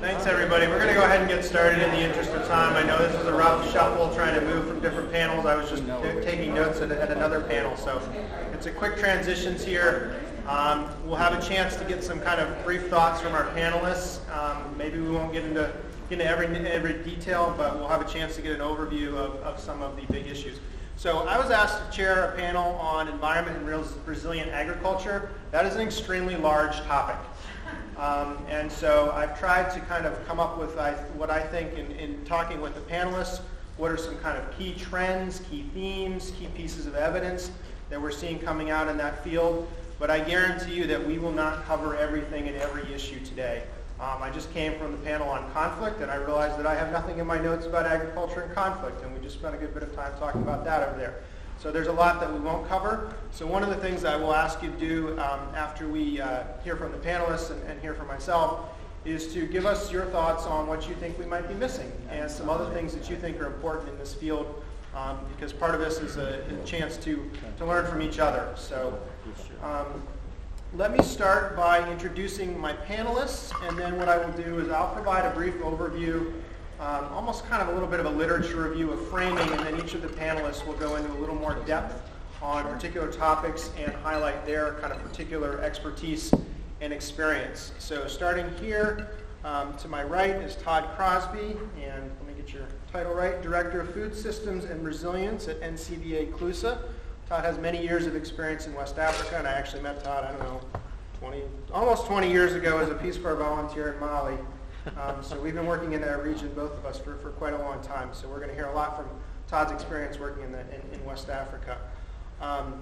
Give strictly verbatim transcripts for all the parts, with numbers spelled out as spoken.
Thanks, everybody. We're going to go ahead and get started in the interest of time. I know this is a rough shuffle trying to move from different panels. I was just taking notes at, at another panel, so it's a quick transitions here. Um, we'll have a chance to get some kind of brief thoughts from our panelists. Um, maybe we won't get into, get into every, every detail, but we'll have a chance to get an overview of, of some of the big issues. So I was asked to chair a panel on environment and res- resilient agriculture. That is an extremely large topic. Um, and so I've tried to kind of come up with I, what I think in, in talking with the panelists, what are some kind of key trends, key themes, key pieces of evidence that we're seeing coming out in that field. But I guarantee you that we will not cover everything in every issue today. Um, I just came from the panel on conflict, and I realized that I have nothing in my notes about agriculture and conflict, and we just spent a good bit of time talking about that over there. So there's a lot that we won't cover. So one of the things I will ask you to do um, after we uh, hear from the panelists and, and hear from myself is to give us your thoughts on what you think we might be missing and some other things that you think are important in this field, um, because part of this is a, a chance to, to learn from each other. So um, let me start by introducing my panelists, and then what I will do is I'll provide a brief overview, Um, almost kind of a little bit of a literature review of framing, and then each of the panelists will go into a little more depth on particular topics and highlight their kind of particular expertise and experience. So starting here, um, to my right is Todd Crosby, and let me get your title right, Director of Food Systems and Resilience at N C B A CLUSA. Todd has many years of experience in West Africa, and I actually met Todd, I don't know, twenty, almost twenty years ago as a Peace Corps volunteer in Mali. Um, so we've been working in that region, both of us, for, for quite a long time. So we're going to hear a lot from Todd's experience working in, the, in, in West Africa. Um,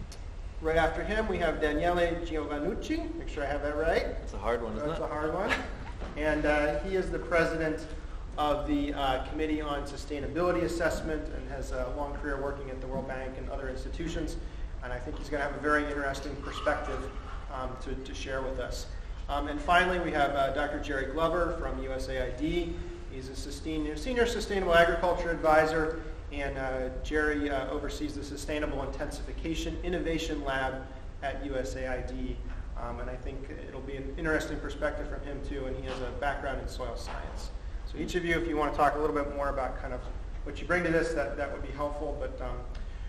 right after him, we have Daniele Giovannucci. Make sure I have that right. It's a hard one, isn't That's it? That's a hard one. And uh, he is the president of the uh, Committee on Sustainability Assessment and has a long career working at the World Bank and other institutions. And I think he's going to have a very interesting perspective um, to, to share with us. Um, and finally, we have uh, Doctor Jerry Glover from U S A I D. He's a sustain, Senior Sustainable Agriculture Advisor, and uh, Jerry uh, oversees the Sustainable Intensification Innovation Lab at U S A I D. Um, and I think it'll be an interesting perspective from him, too, and he has a background in soil science. So each of you, if you want to talk a little bit more about kind of what you bring to this, that, that would be helpful. But um,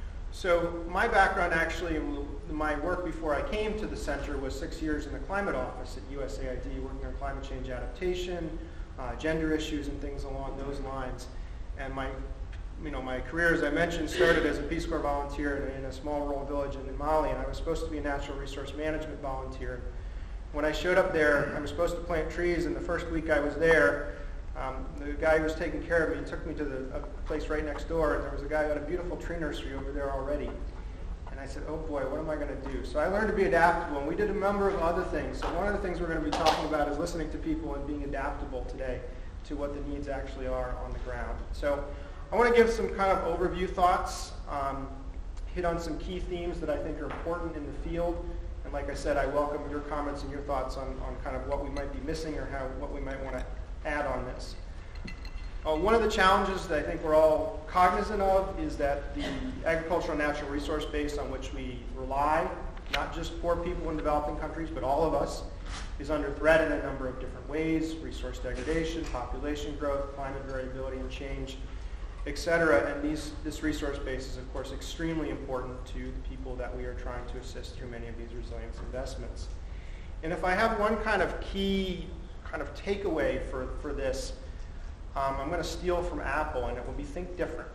So my background, actually, my work before I came to the center was six years in the climate office at U S A I D, working on climate change adaptation, uh, gender issues, and things along those lines. And my, you know, my career, as I mentioned, started as a Peace Corps volunteer in a small rural village in Mali, and I was supposed to be a natural resource management volunteer. When I showed up there, I was supposed to plant trees, and the first week I was there, Um, the guy who was taking care of me took me to the, a place right next door, and there was a guy who had a beautiful tree nursery over there already. And I said, oh boy, what am I going to do? So I learned to be adaptable, and we did a number of other things. So one of the things we're going to be talking about is listening to people and being adaptable today to what the needs actually are on the ground. So I want to give some kind of overview thoughts, um, hit on some key themes that I think are important in the field. And like I said, I welcome your comments and your thoughts on, on kind of what we might be missing or how what we might want to add on this. Uh, one of the challenges that I think we're all cognizant of is that the agricultural and natural resource base on which we rely, not just poor people in developing countries, but all of us, is under threat in a number of different ways: resource degradation, population growth, climate variability and change, et cetera. And these, this resource base is, of course, extremely important to the people that we are trying to assist through many of these resilience investments. And if I have one kind of key kind of takeaway for, for this, um, I'm going to steal from Apple, and it will be think different.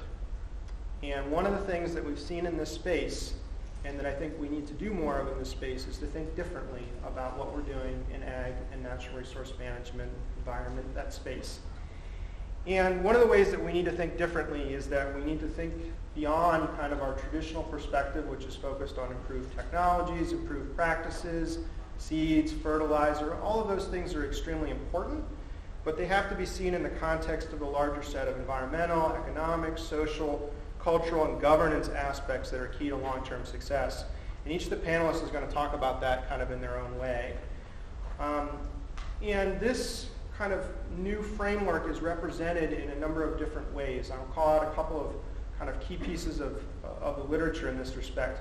And one of the things that we've seen in this space, and that I think we need to do more of in this space, is to think differently about what we're doing in ag and natural resource management, environment, that space. And one of the ways that we need to think differently is that we need to think beyond kind of our traditional perspective, which is focused on improved technologies, improved practices, seeds, fertilizer. All of those things are extremely important, but they have to be seen in the context of the larger set of environmental, economic, social, cultural, and governance aspects that are key to long-term success. And each of the panelists is going to talk about that kind of in their own way. Um, and this kind of new framework is represented in a number of different ways. I'll call out a couple of kind of key pieces of, of the literature in this respect.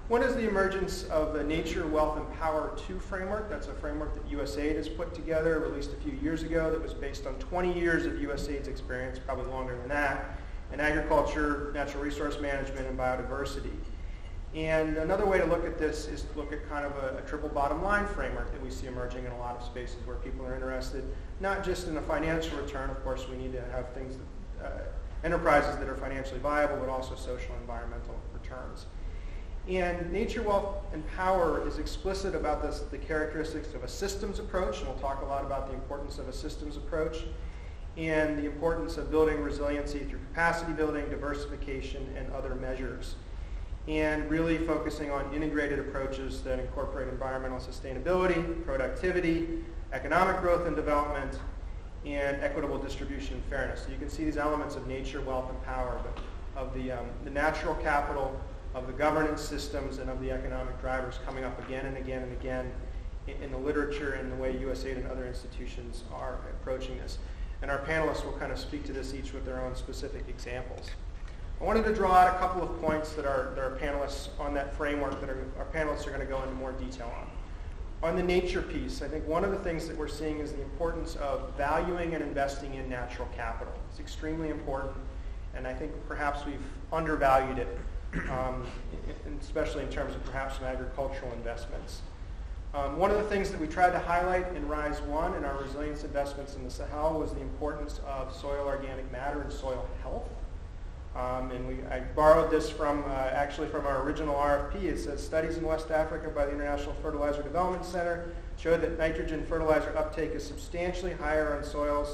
One is the emergence of the Nature, Wealth, and Power two framework. That's a framework that U S A I D has put together, released a few years ago, that was based on twenty years of U S A I D's experience, probably longer than that, in agriculture, natural resource management, and biodiversity. And another way to look at this is to look at kind of a, a triple bottom line framework that we see emerging in a lot of spaces where people are interested, not just in a financial return. Of course, we need to have things, that, uh, enterprises that are financially viable, but also social and environmental returns. And Nature, Wealth, and Power is explicit about this, the characteristics of a systems approach, and we'll talk a lot about the importance of a systems approach, and the importance of building resiliency through capacity building, diversification, and other measures. And really focusing on integrated approaches that incorporate environmental sustainability, productivity, economic growth and development, and equitable distribution and fairness. So you can see these elements of nature, wealth, and power, but of the, um, the natural capital, of the governance systems, and of the economic drivers coming up again and again and again in, in the literature and the way U S A I D and other institutions are approaching this. And our panelists will kind of speak to this each with their own specific examples. I wanted to draw out a couple of points that our, that our panelists on that framework, that are, our panelists are going to go into more detail on. On the nature piece, I think one of the things that we're seeing is the importance of valuing and investing in natural capital. It's extremely important, and I think perhaps we've undervalued it, um, especially in terms of perhaps some agricultural investments. Um, one of the things that we tried to highlight in RISE one and our resilience investments in the Sahel was the importance of soil organic matter and soil health. Um, and we, I borrowed this from uh, actually from our original R F P. It says studies in West Africa by the International Fertilizer Development Center show that nitrogen fertilizer uptake is substantially higher on soils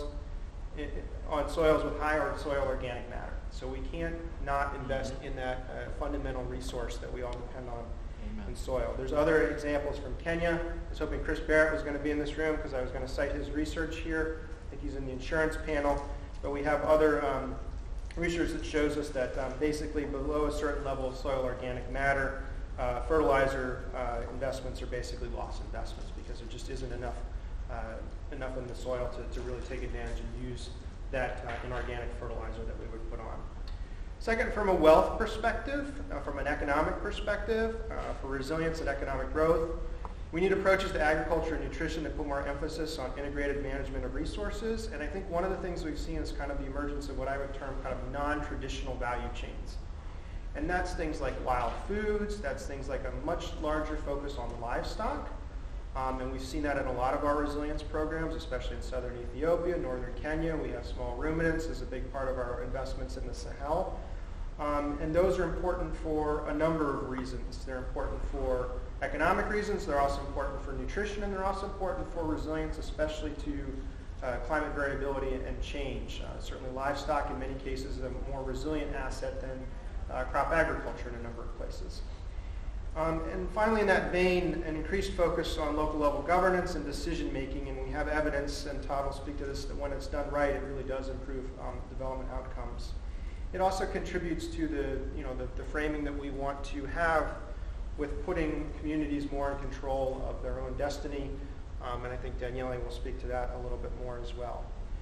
on soils with higher soil organic matter. So we can't not invest in that uh, fundamental resource that we all depend on in soil. There's other examples from Kenya. I was hoping Chris Barrett was going to be in this room because I was going to cite his research here. I think he's in the insurance panel. But we have other um, research that shows us that um, basically below a certain level of soil organic matter, uh, fertilizer uh, investments are basically lost investments because there just isn't enough uh, enough in the soil to, to really take advantage and use that uh, inorganic fertilizer that we would put on. Second, from a wealth perspective, uh, from an economic perspective, uh, for resilience and economic growth, we need approaches to agriculture and nutrition that put more emphasis on integrated management of resources. And I think one of the things we've seen is kind of the emergence of what I would term kind of non-traditional value chains. And that's things like wild foods, that's things like a much larger focus on livestock. Um, and we've seen that in a lot of our resilience programs, especially in southern Ethiopia, northern Kenya. We have small ruminants as a big part of our investments in the Sahel. Um, and those are important for a number of reasons. They're important for economic reasons, they're also important for nutrition, and they're also important for resilience, especially to uh, climate variability and change. Uh, certainly livestock in many cases is a more resilient asset than uh, crop agriculture in a number of places. Um, and finally, in that vein, an increased focus on local level governance and decision making, and we have evidence, and Todd will speak to this, that when it's done right, it really does improve um, development outcomes. It also contributes to the, you know, the, the framing that we want to have with putting communities more in control of their own destiny, um, and I think Daniele will speak to that a little bit more as well.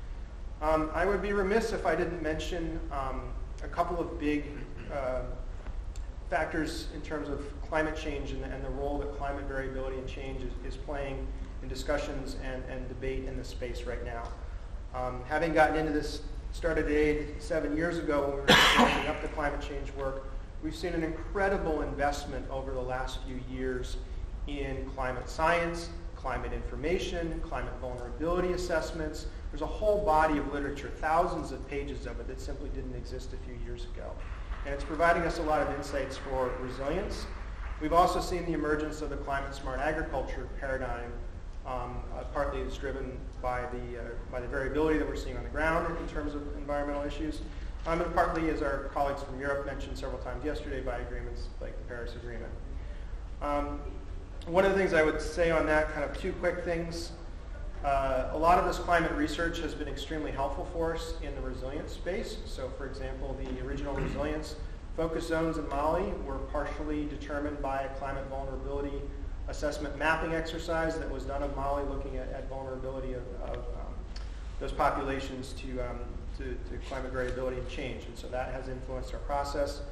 Um, I would be remiss if I didn't mention um, a couple of big uh, factors in terms of climate change and, and the role that climate variability and change is, is playing in discussions and, and debate in this space right now. Um, having gotten into this, started at A I D seven years ago when we were ramping up the climate change work, we've seen an incredible investment over the last few years in climate science, climate information, climate vulnerability assessments. There's a whole body of literature, thousands of pages of it, that simply didn't exist a few years ago. And it's providing us a lot of insights for resilience. We've also seen the emergence of the climate smart agriculture paradigm. Um, uh, partly it's driven by the, uh, by the variability that we're seeing on the ground in terms of environmental issues. Um, and partly, as our colleagues from Europe mentioned several times yesterday, by agreements like the Paris Agreement. Um, one of the things I would say on that, kind of two quick things. Uh, a lot of this climate research has been extremely helpful for us in the resilience space. So for example, the original resilience focus zones in Mali were partially determined by a climate vulnerability assessment mapping exercise that was done of Mali, looking at, at vulnerability of, of um, those populations to, um, to, to climate variability and change. And so that has influenced our process.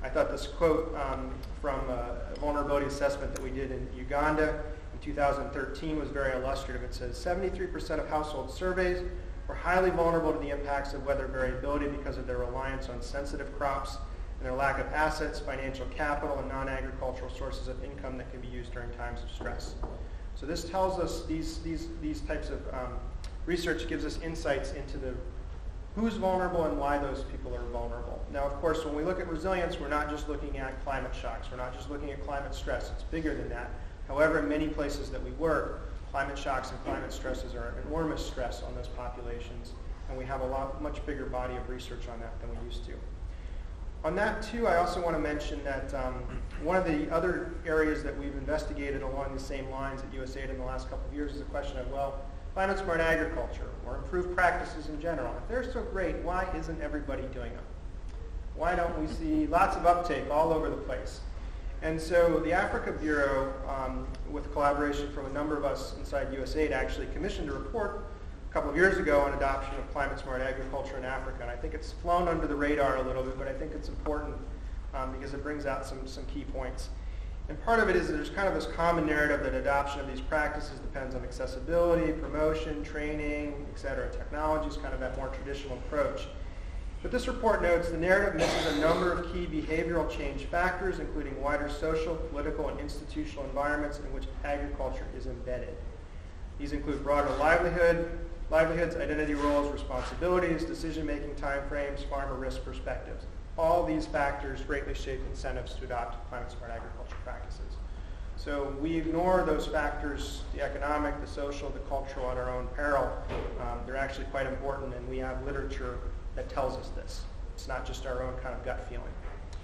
I thought this quote um, from a vulnerability assessment that we did in Uganda in two thousand thirteen was very illustrative. It says seventy-three percent of households surveyed were highly vulnerable to the impacts of weather variability because of their reliance on sensitive crops and their lack of assets, financial capital, and non-agricultural sources of income that can be used during times of stress. So this tells us, these, these, these types of um, research gives us insights into the who's vulnerable and why those people are vulnerable. Now, of course, when we look at resilience, we're not just looking at climate shocks. We're not just looking at climate stress. It's bigger than that. However, in many places that we work, climate shocks and climate stresses are an enormous stress on those populations, and we have a lot, much bigger body of research on that than we used to. On that, too, I also want to mention that um, one of the other areas that we've investigated along the same lines at U S A I D in the last couple of years is the question of, well, climate smart agriculture or improved practices in general. If they're so great, why isn't everybody doing them? Why don't we see lots of uptake all over the place? And so the Africa Bureau, um, with collaboration from a number of us inside U S A I D, actually commissioned a report a couple of years ago on adoption of climate smart agriculture in Africa. And I think it's flown under the radar a little bit, but I think it's important um, because it brings out some, some key points. And part of it is that there's kind of this common narrative that adoption of these practices depends on accessibility, promotion, training, et cetera. Technology is kind of that more traditional approach. But this report notes the narrative misses a number of key behavioral change factors, including wider social, political, and institutional environments in which agriculture is embedded. These include broader livelihood, livelihoods, identity roles, responsibilities, decision-making timeframes, farmer risk perspectives. All these factors greatly shape incentives to adopt climate-smart agriculture practices. So we ignore those factors, the economic, the social, the cultural, at our own peril. Um, they're actually quite important, and we have literature that tells us this. It's not just our own kind of gut feeling.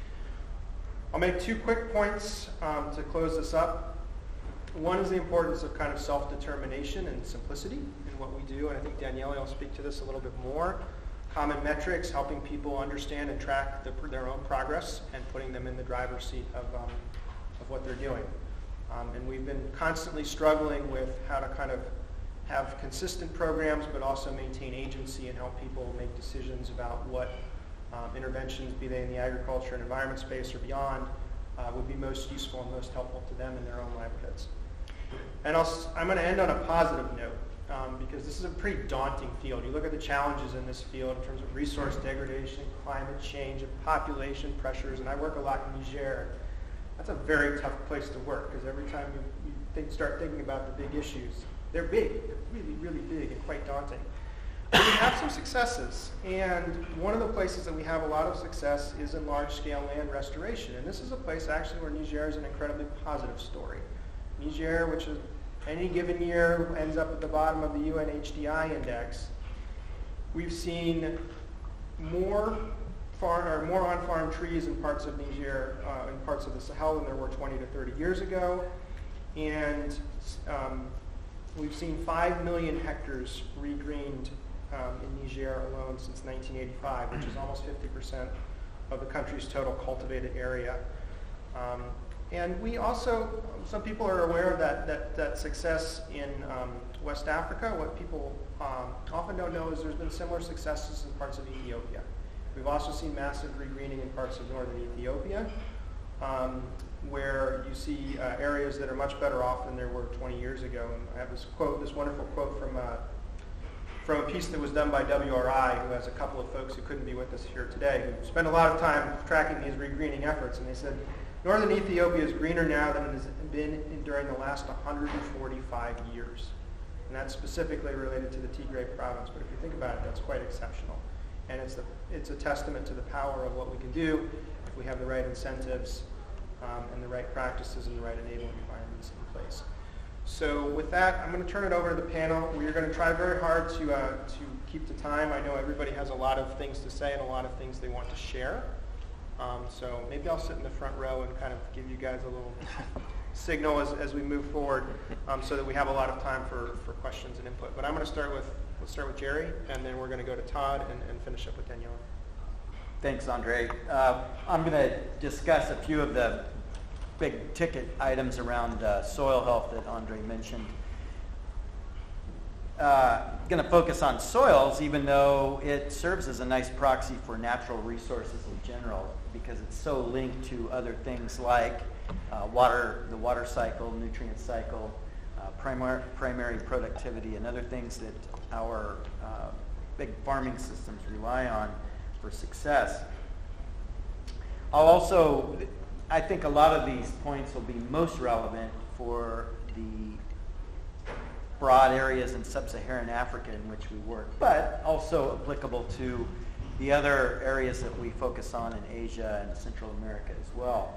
I'll make two quick points um, to close this up. One is the importance of kind of self-determination and simplicity in what we do, and I think Daniele will speak to this a little bit more. Common metrics, helping people understand and track the, their own progress and putting them in the driver's seat of, um, of what they're doing. Um, and we've been constantly struggling with how to kind of have consistent programs, but also maintain agency and help people make decisions about what um, interventions, be they in the agriculture and environment space or beyond, uh, would be most useful and most helpful to them in their own livelihoods. And I'll, I'm going to end on a positive note, um, because this is a pretty daunting field. You look at the challenges in this field in terms of resource degradation, climate change, and population pressures, and I work a lot in Niger. That's a very tough place to work, because every time you, you think, start thinking about the big issues, they're big. They're really, really big and quite daunting. But we have some successes, and one of the places that we have a lot of success is in large-scale land restoration. And this is a place actually where Niger is an incredibly positive story. Niger, which is any given year ends up at the bottom of the U N H D I index, we've seen more farm or more on-farm trees in parts of Niger, uh, in parts of the Sahel than there were twenty to thirty years ago, and um, we've seen five million hectares regreened um, in Niger alone since nineteen eighty-five, which is almost fifty percent of the country's total cultivated area. Um, and we also, some people are aware of that, that, that success in um, West Africa. What people um, often don't know is there's been similar successes in parts of Ethiopia. We've also seen massive regreening in parts of northern Ethiopia, um, where you see uh, areas that are much better off than there were twenty years ago. And I have this quote, this wonderful quote from, uh, from a piece that was done by W R I, who has a couple of folks who couldn't be with us here today, who spent a lot of time tracking these regreening efforts. And they said, northern Ethiopia is greener now than it has been in, during the last one hundred forty-five years. And that's specifically related to the Tigray province. But if you think about it, that's quite exceptional. And it's, the, it's a testament to the power of what we can do if we have the right incentives um, and the right practices and the right enabling environments in place. So with that, I'm going to turn it over to the panel. We are going to try very hard to, uh, to keep the time. I know everybody has a lot of things to say and a lot of things they want to share. Um, so maybe I'll sit in the front row and kind of give you guys a little signal as, as we move forward um, so that we have a lot of time for, for questions and input. But I'm going to start with, let's start with Jerry, and then we're going to go to Todd and, and finish up with Daniele. Thanks, Andre. Uh, I'm going to discuss a few of the big ticket items around uh, soil health that Andre mentioned. uh, going to focus on soils, even though it serves as a nice proxy for natural resources in general, because it's so linked to other things like uh, water, the water cycle, nutrient cycle, uh, primary, primary productivity, and other things that our uh, big farming systems rely on for success. I'll also, I think a lot of these points will be most relevant for the broad areas in sub-Saharan Africa in which we work, but also applicable to the other areas that we focus on in Asia and Central America as well.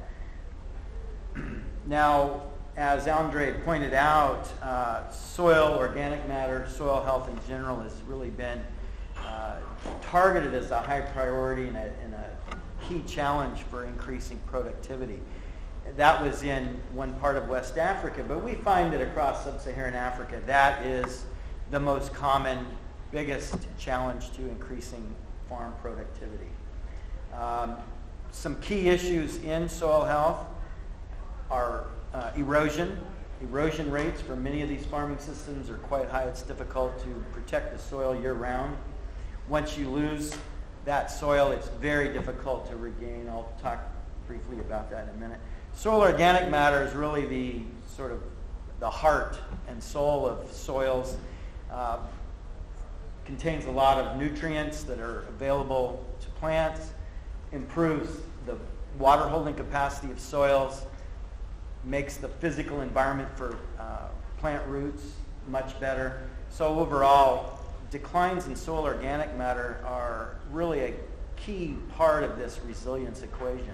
Now, as Andre pointed out, uh, soil, organic matter, soil health in general has really been uh, targeted as a high priority and a, and a key challenge for increasing productivity. That was in one part of West Africa, but we find that across sub-Saharan Africa, that is the most common, biggest challenge to increasing farm productivity. Um, some key issues in soil health are uh, erosion. Erosion rates for many of these farming systems are quite high. It's difficult to protect the soil year-round. Once you lose that soil, it's very difficult to regain. I'll talk briefly about that in a minute. Soil organic matter is really the sort of the heart and soul of soils. Uh, contains a lot of nutrients that are available to plants, improves the water holding capacity of soils, makes the physical environment for uh, plant roots much better. So overall, declines in soil organic matter are really a key part of this resilience equation.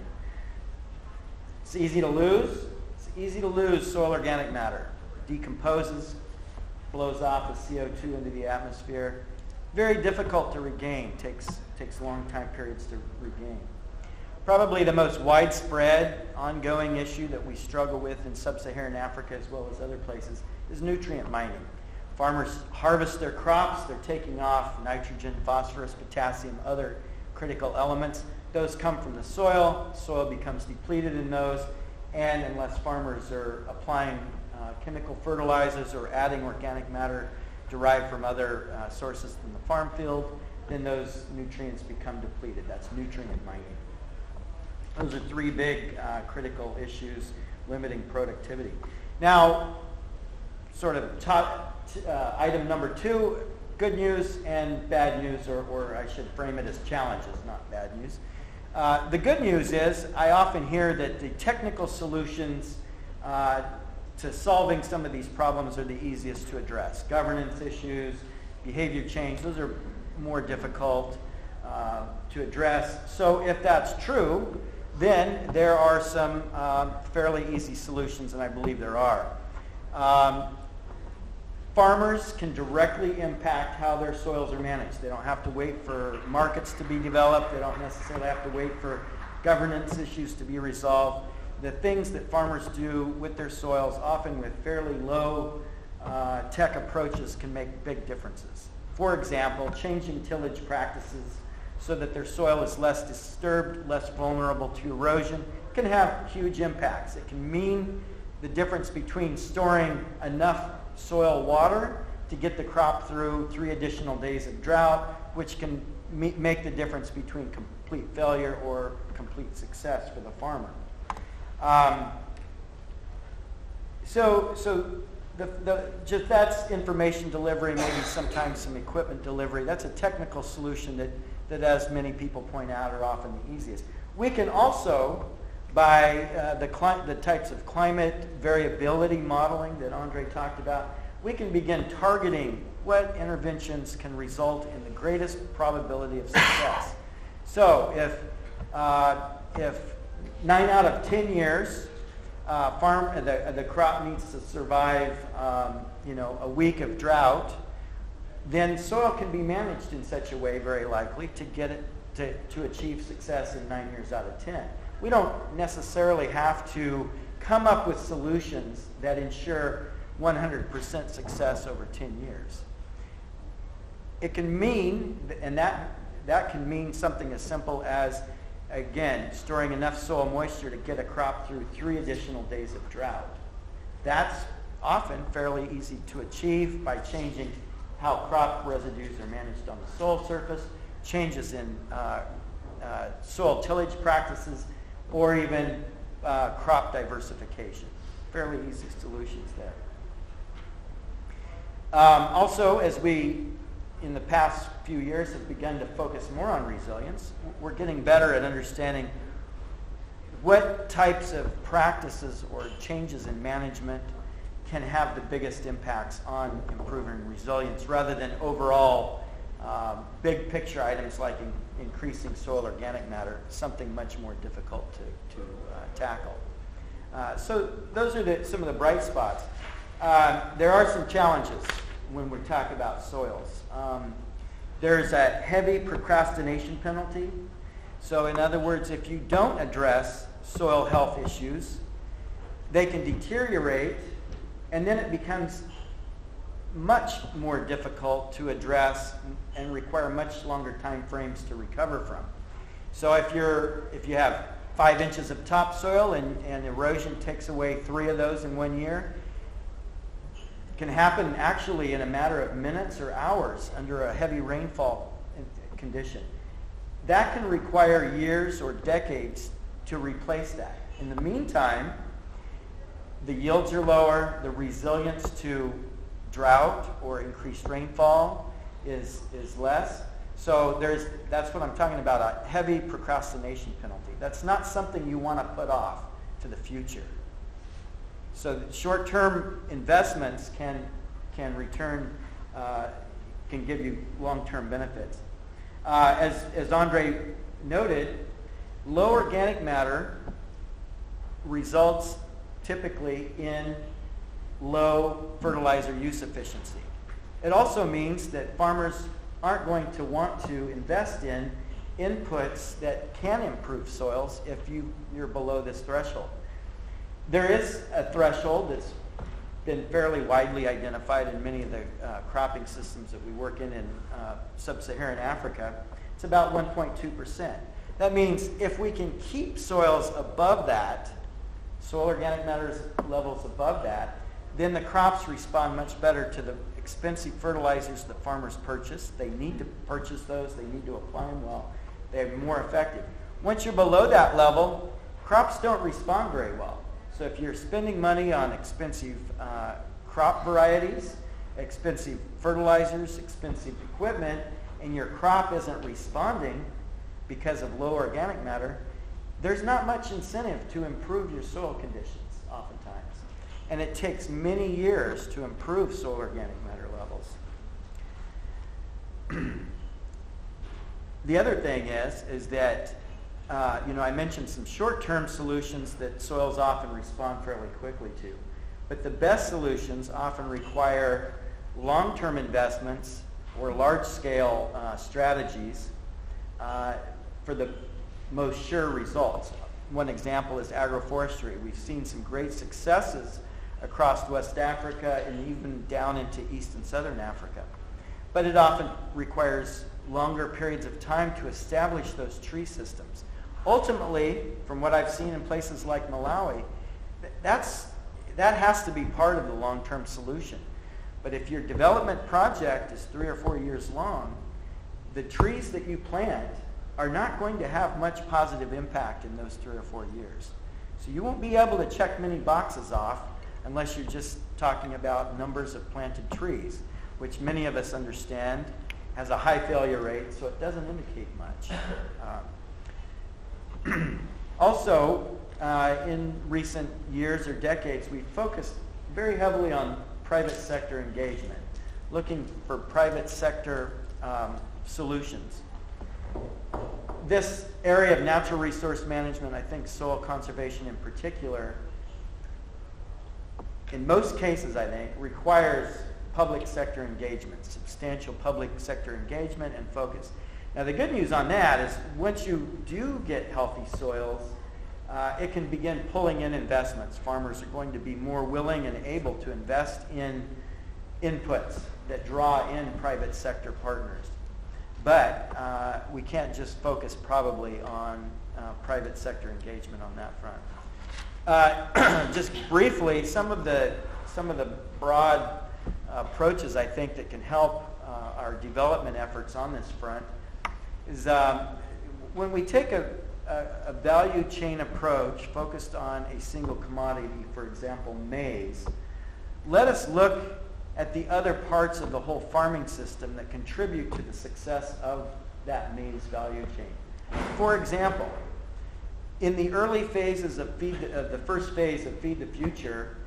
It's easy to lose. It's easy to lose soil organic matter. Decomposes, blows off as C O two into the atmosphere. Very difficult to regain. Takes, takes long time periods to regain. Probably the most widespread ongoing issue that we struggle with in sub-Saharan Africa as well as other places is nutrient mining. Farmers harvest their crops. They're taking off nitrogen, phosphorus, potassium, other critical elements. Those come from the soil. Soil becomes depleted in those. And unless farmers are applying uh, chemical fertilizers or adding organic matter derived from other uh, sources than the farm field, then those nutrients become depleted. That's nutrient mining. Those are three big uh, critical issues limiting productivity. Now, sort of top, uh, item number two, good news and bad news, or, or I should frame it as challenges, not bad news. Uh, the good news is I often hear that the technical solutions uh, to solving some of these problems are the easiest to address. Governance issues, behavior change, those are more difficult uh, to address. So if that's true, then there are some um, fairly easy solutions, and I believe there are. Um, farmers can directly impact how their soils are managed. They don't have to wait for markets to be developed. They don't necessarily have to wait for governance issues to be resolved. The things that farmers do with their soils, often with fairly low uh, tech approaches, can make big differences. For example, changing tillage practices so that their soil is less disturbed, less vulnerable to erosion, can have huge impacts. It can mean the difference between storing enough soil water to get the crop through three additional days of drought, which can me- make the difference between complete failure or complete success for the farmer. Um, so, so the, the, just that's information delivery, maybe sometimes some equipment delivery. That's a technical solution that, that, as many people point out, are often the easiest. We can also, by uh, the, cli- the types of climate variability modeling that Andre talked about, we can begin targeting what interventions can result in the greatest probability of success. So if, uh, if nine out of ten years, uh, farm the, the crop needs to survive um, you know, a week of drought, then soil can be managed in such a way, very likely, to get it to, to achieve success in nine years out of ten. We don't necessarily have to come up with solutions that ensure one hundred percent success over ten years. It can mean, and that, that can mean something as simple as, again, storing enough soil moisture to get a crop through three additional days of drought. That's often fairly easy to achieve by changing how crop residues are managed on the soil surface, changes in uh, uh, soil tillage practices, or even uh, crop diversification. Fairly easy solutions there. Um, also, as we, in the past few years, have begun to focus more on resilience, we're getting better at understanding what types of practices or changes in management can have the biggest impacts on improving resilience, rather than overall um, big picture items like in, increasing soil organic matter, something much more difficult to, to uh, tackle. Uh, so those are the, some of the bright spots. Uh, there are some challenges when we talk about soils. Um, there's a heavy procrastination penalty. So in other words, if you don't address soil health issues, they can deteriorate, and then it becomes much more difficult to address and require much longer time frames to recover from. So if you're if you have five inches of topsoil and, and erosion takes away three of those in one year, it can happen actually in a matter of minutes or hours under a heavy rainfall condition. That can require years or decades to replace that. In the meantime, the yields are lower, the resilience to drought or increased rainfall is, is less. So there's, that's what I'm talking about, a heavy procrastination penalty. That's not something you want to put off to the future. So short-term investments can, can return, uh, can give you long-term benefits. Uh, as, as Andre noted, low organic matter results typically in low fertilizer use efficiency. It also means that farmers aren't going to want to invest in inputs that can improve soils if you, you're below this threshold. There is a threshold that's been fairly widely identified in many of the uh, cropping systems that we work in in uh, sub-Saharan Africa. It's about one point two percent. That means if we can keep soils above that, soil organic matter levels above that, then the crops respond much better to the expensive fertilizers that farmers purchase. They need to purchase those. They need to apply them well. They're more effective. Once you're below that level, crops don't respond very well. So if you're spending money on expensive uh, crop varieties, expensive fertilizers, expensive equipment, and your crop isn't responding because of low organic matter, there's not much incentive to improve your soil conditions oftentimes. And it takes many years to improve soil organic matter levels. The other thing is, is that, uh, you know, I mentioned some short-term solutions that soils often respond fairly quickly to. But the best solutions often require long-term investments or large-scale uh, strategies uh, for the most sure results. One example is agroforestry. We've seen some great successes across West Africa and even down into East and Southern Africa. But it often requires longer periods of time to establish those tree systems. Ultimately, from what I've seen in places like Malawi, that's, that has to be part of the long-term solution. But if your development project is three or four years long, the trees that you plant are not going to have much positive impact in those three or four years. So you won't be able to check many boxes off unless you're just talking about numbers of planted trees, which many of us understand has a high failure rate, so it doesn't indicate much. Um, also, uh, in recent years or decades, we've focused very heavily on private sector engagement, looking for private sector um, solutions. This area of natural resource management, I think soil conservation in particular, in most cases, I think, requires public sector engagement, substantial public sector engagement and focus. Now, the good news on that is once you do get healthy soils, uh, it can begin pulling in investments. Farmers are going to be more willing and able to invest in inputs that draw in private sector partners. But uh, we can't just focus probably on uh, private sector engagement on that front. Uh, just briefly, some of the some of the broad approaches, I think, that can help uh, our development efforts on this front is um, when we take a, a, a value chain approach focused on a single commodity, for example, maize, let us look at the other parts of the whole farming system that contribute to the success of that maize value chain. For example, in the early phases of feed, uh, the first phase of Feed the Future,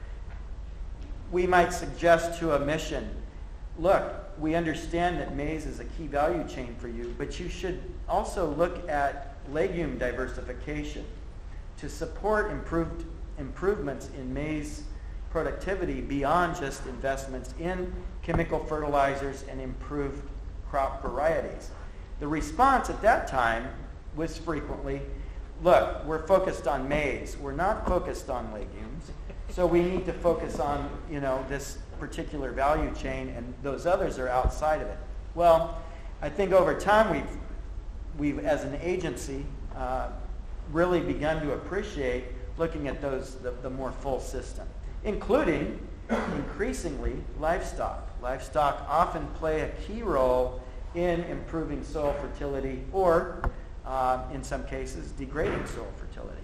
we might suggest to a mission, look, we understand that maize is a key value chain for you, but you should also look at legume diversification to support improved improvements in maize productivity beyond just investments in chemical fertilizers and improved crop varieties. The response at that time was frequently, look, we're focused on maize. We're not focused on legumes. So we need to focus on, you know, this particular value chain, and those others are outside of it. Well, I think over time we've, we've as an agency, uh, really begun to appreciate looking at those, the, the more full system, including increasingly livestock. Livestock often play a key role in improving soil fertility or, uh, in some cases, degrading soil fertility.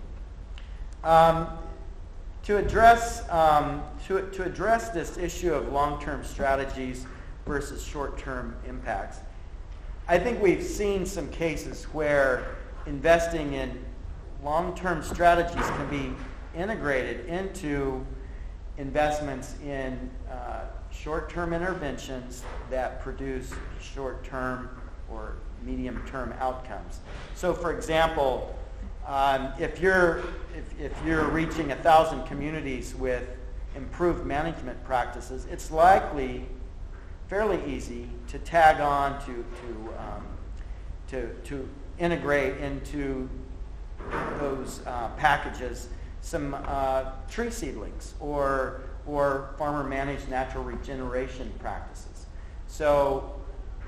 Um, to address um, to, to address this issue of long-term strategies versus short-term impacts, I think we've seen some cases where investing in long-term strategies can be integrated into investments in uh, short-term interventions that produce short-term or medium-term outcomes. So, for example, um, if you're if, if you're reaching a thousand communities with improved management practices, it's likely fairly easy to tag on to to um, to to integrate into those uh, packages some uh, tree seedlings or or farmer-managed natural regeneration practices. So,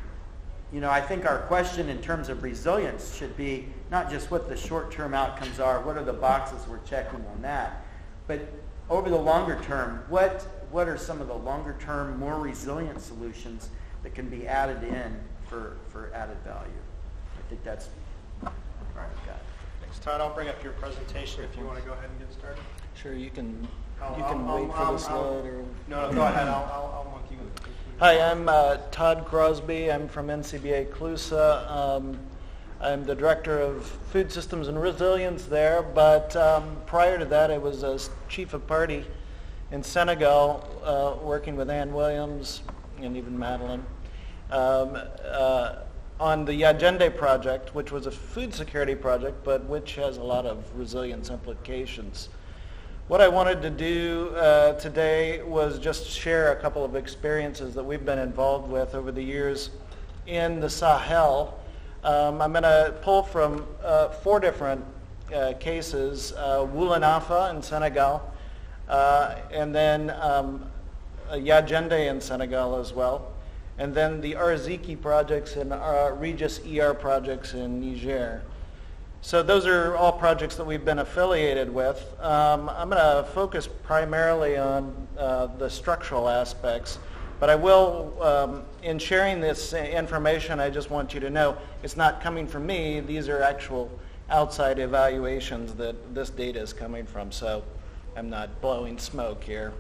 you know, I think our question in terms of resilience should be not just what the short-term outcomes are, what are the boxes we're checking on that, but over the longer term, what what are some of the longer-term, more resilient solutions that can be added in for, for added value? I think that's all right, I've got. Thanks, Todd. I'll bring up your presentation if you want to go ahead and get started. Sure, you can. I'll, you can I'll, wait I'll, for I'll, the slide. I'll, Or no, no, go ahead. I'll, I'll, I'll monkey with it. Hi, I'm uh, Todd Crosby. I'm from N C B A CLUSA. Um, I'm the director of food systems and resilience there. But um, prior to that, I was a chief of party in Senegal, uh, working with Ann Williams and even Madeline um, uh, on the Yajende project, which was a food security project, but which has a lot of resilience implications. What I wanted to do uh, today was just share a couple of experiences that we've been involved with over the years in the Sahel. Um, I'm going to pull from uh, four different uh, cases, uh, Wulanafa in Senegal, uh, and then um, Yajende in Senegal as well, and then the Arziki projects and uh, Regis E R projects in Niger. So those are all projects that we've been affiliated with. Um, I'm going to focus primarily on uh, the structural aspects, but I will, um, in sharing this information, I just want you to know it's not coming from me. These are actual outside evaluations that this data is coming from, so I'm not blowing smoke here.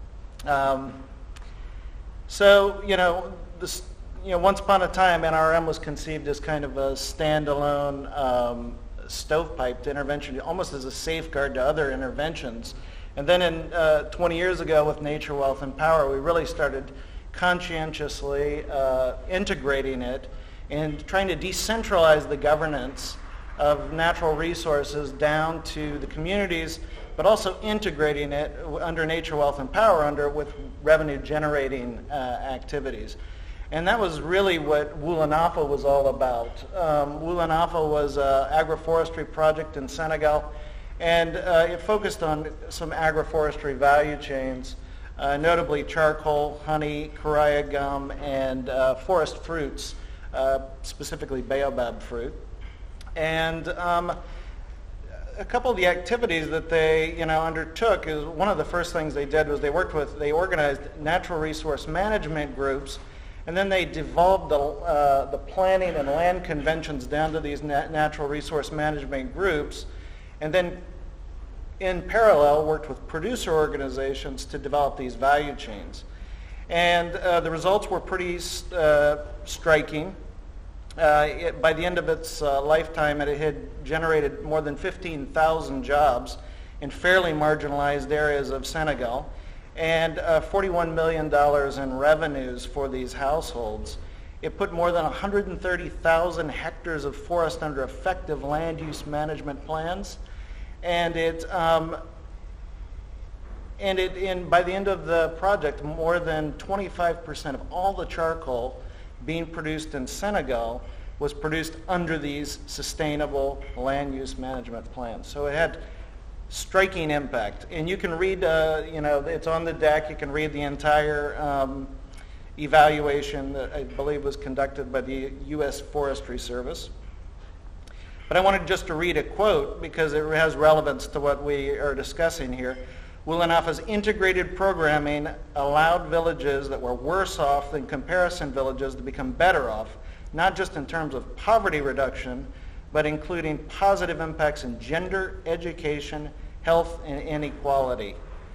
Um, so, you know, this, you know, once upon a time, N R M was conceived as kind of a standalone um, stovepiped intervention, almost as a safeguard to other interventions. And then in uh, twenty years ago with Nature, Wealth, and Power, we really started conscientiously uh, integrating it and trying to decentralize the governance of natural resources down to the communities, but also integrating it under Nature, Wealth, and Power under with revenue generating uh, activities. And that was really what Wulanafa was all about. Um, Wulanafa was an agroforestry project in Senegal, and uh, it focused on some agroforestry value chains, uh, notably charcoal, honey, coraya gum, and uh, forest fruits, uh, specifically baobab fruit. And um, a couple of the activities that they, you know, undertook is one of the first things they did was they worked with, they organized natural resource management groups, and then they devolved the, uh, the planning and land conventions down to these nat- natural resource management groups, and then in parallel worked with producer organizations to develop these value chains. And uh, the results were pretty uh, striking. Uh, it, by the end of its uh, lifetime, it had generated more than fifteen thousand jobs in fairly marginalized areas of Senegal, and uh, forty-one million dollars in revenues for these households. It put more than one hundred thirty thousand hectares of forest under effective land use management plans, and it um, and it in by the end of the project, more than twenty-five percent of all the charcoal being produced in Senegal was produced under these sustainable land use management plans. So it had striking impact. And you can read, uh, you know, it's on the deck, you can read the entire um, evaluation that I believe was conducted by the U S Forestry Service. But I wanted just to read a quote because it has relevance to what we are discussing here. Willanafa's integrated programming allowed villages that were worse off than comparison villages to become better off, not just in terms of poverty reduction, but including positive impacts in gender, education, health, and inequality.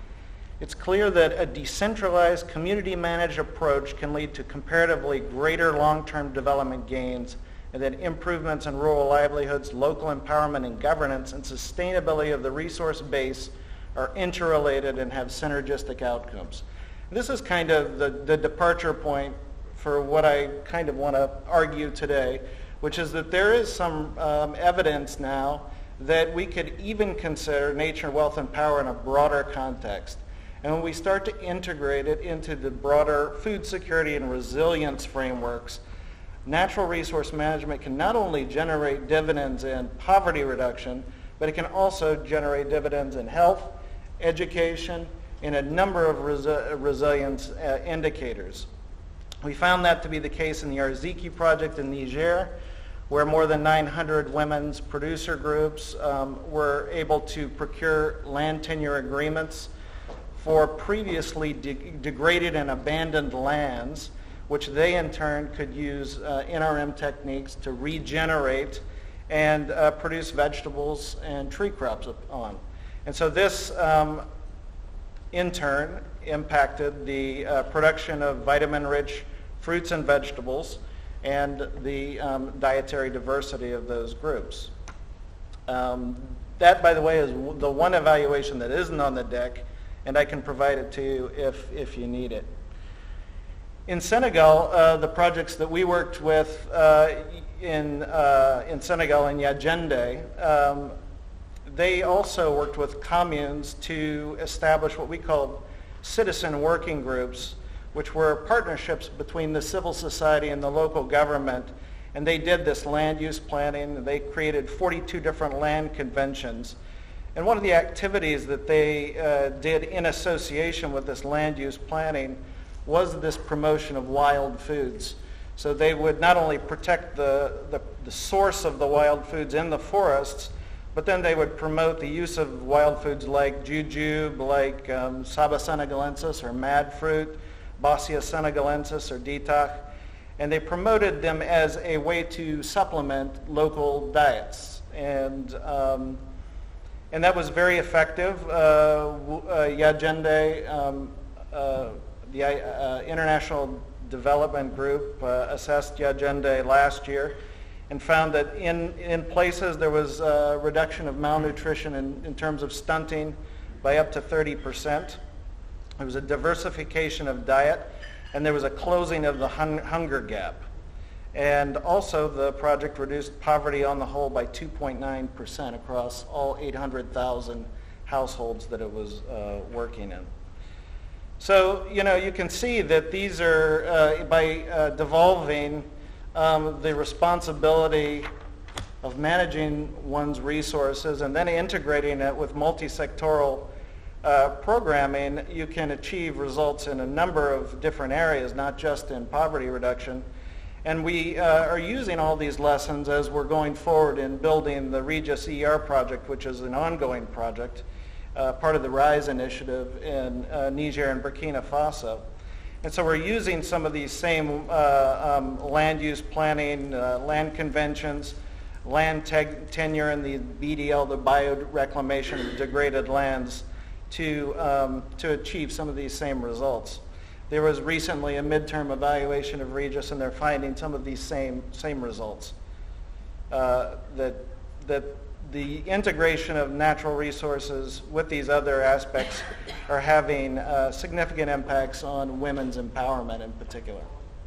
It's clear that a decentralized, community-managed approach can lead to comparatively greater long-term development gains, and that improvements in rural livelihoods, local empowerment and governance, and sustainability of the resource base are interrelated and have synergistic outcomes. This is kind of the, the departure point for what I kind of want to argue today, which is that there is some um, evidence now that we could even consider nature, wealth, and power in a broader context. And when we start to integrate it into the broader food security and resilience frameworks, natural resource management can not only generate dividends in poverty reduction, but it can also generate dividends in health, education, and a number of resi- resilience uh, indicators. We found that to be the case in the Arziki project in Niger, where more than nine hundred women's producer groups um, were able to procure land tenure agreements for previously de- degraded and abandoned lands, which they in turn could use uh, N R M techniques to regenerate and uh, produce vegetables and tree crops on. And so this, um, in turn, impacted the uh, production of vitamin-rich fruits and vegetables and the um, dietary diversity of those groups. Um, that, by the way, is w- the one evaluation that isn't on the deck, and I can provide it to you if, if you need it. In Senegal, uh, the projects that we worked with uh, in, uh, in Senegal and Yajende, um, they also worked with communes to establish what we called citizen working groups, which were partnerships between the civil society and the local government. And they did this land use planning. They created forty-two different land conventions. And one of the activities that they uh, did in association with this land use planning was this promotion of wild foods. So they would not only protect the, the, the source of the wild foods in the forests, but then they would promote the use of wild foods like jujube, like um, Saba senegalensis or mad fruit, Bossia senegalensis or detox, and they promoted them as a way to supplement local diets. And um, and that was very effective. Uh, uh, Yajende, um, uh, the uh, International Development Group, uh, assessed Yajende last year and found that in, in places there was a reduction of malnutrition in, in terms of stunting by up to thirty percent. There was a diversification of diet, and there was a closing of the hun- hunger gap. And also the project reduced poverty on the whole by two point nine percent across all eight hundred thousand households that it was uh, working in. So, you know, you can see that these are, uh, by uh, devolving um, the responsibility of managing one's resources and then integrating it with multi-sectoral uh, programming, you can achieve results in a number of different areas, not just in poverty reduction. And we uh, are using all these lessons as we're going forward in building the Regis E R project, which is an ongoing project, uh, part of the RISE initiative in uh, Niger and Burkina Faso. And so we're using some of these same uh, um, land use planning, uh, land conventions, land teg- tenure, and the B D L, the bioreclamation of degraded lands, to, um, to achieve some of these same results. There was recently a midterm evaluation of Regis, and they're finding some of these same same results. Uh, that that the integration of natural resources with these other aspects are having uh, significant impacts on women's empowerment in particular.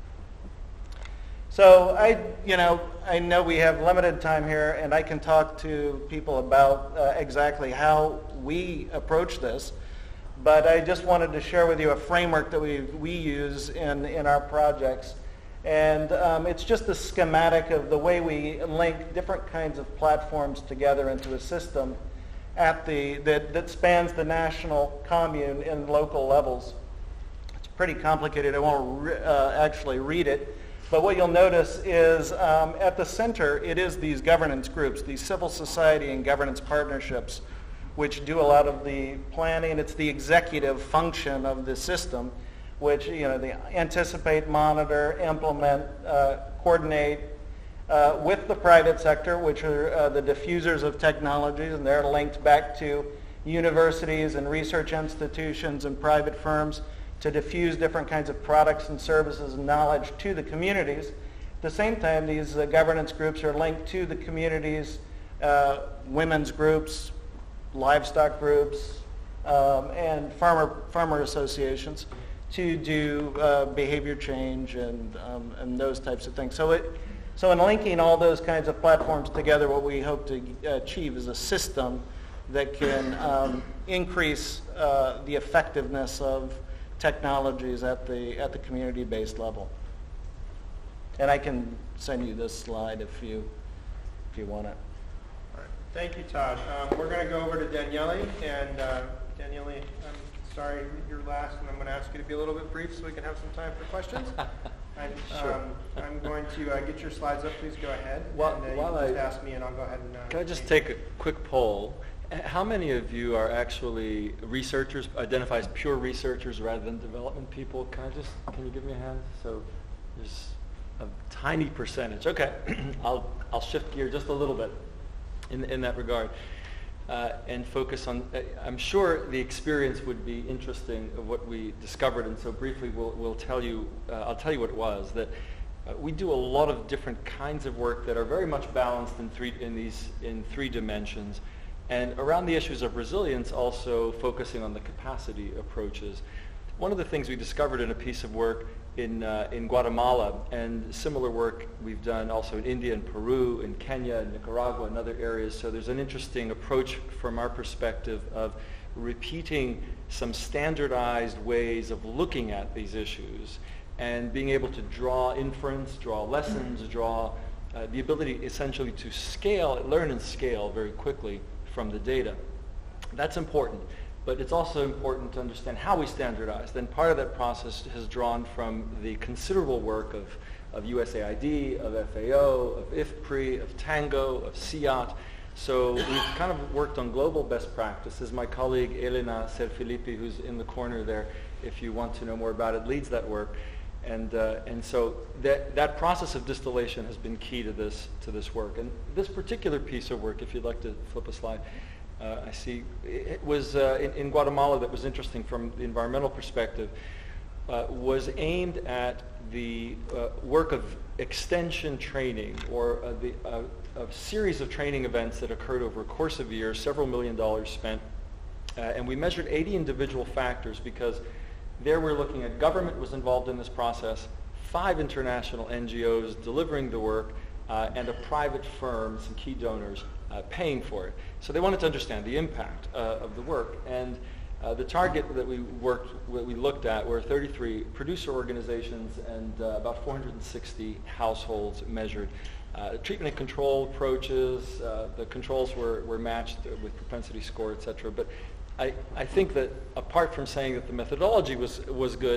So I, you know, I know we have limited time here, and I can talk to people about uh, exactly how we approach this. But I just wanted to share with you a framework that we we use in, in our projects. And um, it's just a schematic of the way we link different kinds of platforms together into a system at the that, that spans the national, commune, and local levels. It's pretty complicated. I won't re- uh, actually read it. But what you'll notice is um, at the center, it is these governance groups, these civil society and governance partnerships, which do a lot of the planning. It's the executive function of the system, which, you know, they anticipate, monitor, implement, uh, coordinate uh, with the private sector, which are uh, the diffusers of technologies, and they're linked back to universities and research institutions and private firms to diffuse different kinds of products and services and knowledge to the communities. At the same time, these uh, governance groups are linked to the communities, uh, women's groups, livestock groups, um, and farmer farmer associations to do uh, behavior change and um, and those types of things. So it so in linking all those kinds of platforms together, what we hope to achieve is a system that can um, increase uh, the effectiveness of technologies at the at the community-based level. And I can send you this slide if you if you want it. Thank you, Todd. Um, we're going to go over to Daniele, and uh, Daniele, I'm sorry you're last, and I'm going to ask you to be a little bit brief so we can have some time for questions. And, Sure. um, I'm going to uh, get your slides up. Please go ahead. While- and uh, while you can just I- ask me, and I'll go ahead and. Uh, Can I just take a quick poll? H- How many of you are actually researchers, identify as pure researchers rather than development people? Can I just, can you give me a hand? So there's a tiny percentage. Okay, I'll, I'll shift gear just a little bit in, in that regard uh, and focus on, uh, I'm sure the experience would be interesting of what we discovered, and so briefly we'll, we'll tell you, uh, I'll tell you what it was, that uh, we do a lot of different kinds of work that are very much balanced in three, in these, in three dimensions. And around the issues of resilience, also focusing on the capacity approaches. One of the things we discovered in a piece of work in, uh, in Guatemala, and similar work we've done also in India and Peru, in Kenya, and Nicaragua, and other areas. So there's an interesting approach from our perspective of repeating some standardized ways of looking at these issues and being able to draw inference, draw lessons, draw uh, the ability essentially to scale, learn and scale very quickly from the data. That's important. But it's also important to understand how we standardize. And part of that process has drawn from the considerable work of, of U S A I D, of F A O, of I F P R I, of Tango, of C I A T. So we've kind of worked on global best practices. My colleague Elena Serfilippi, who's in the corner there, if you want to know more about it, leads that work. And, uh, and so that, that process of distillation has been key to this, to this work. And this particular piece of work, if you'd like to flip a slide, Uh, I see. It was uh, in, in Guatemala that was interesting from the environmental perspective, uh, was aimed at the uh, work of extension training, or uh, the uh, a series of training events that occurred over a course of years, several million dollars spent. Uh, and we measured eighty individual factors, because there we're looking at government was involved in this process, five international N G Os delivering the work, uh, and a private firm, some key donors, Uh, paying for it. So they wanted to understand the impact uh, of the work. And uh, the target that we worked, that we looked at, were thirty-three producer organizations and uh, about four hundred sixty households measured. Uh, treatment and control approaches, uh, the controls were, were matched with propensity score, et cetera. But I, I think that apart from saying that the methodology was, was good,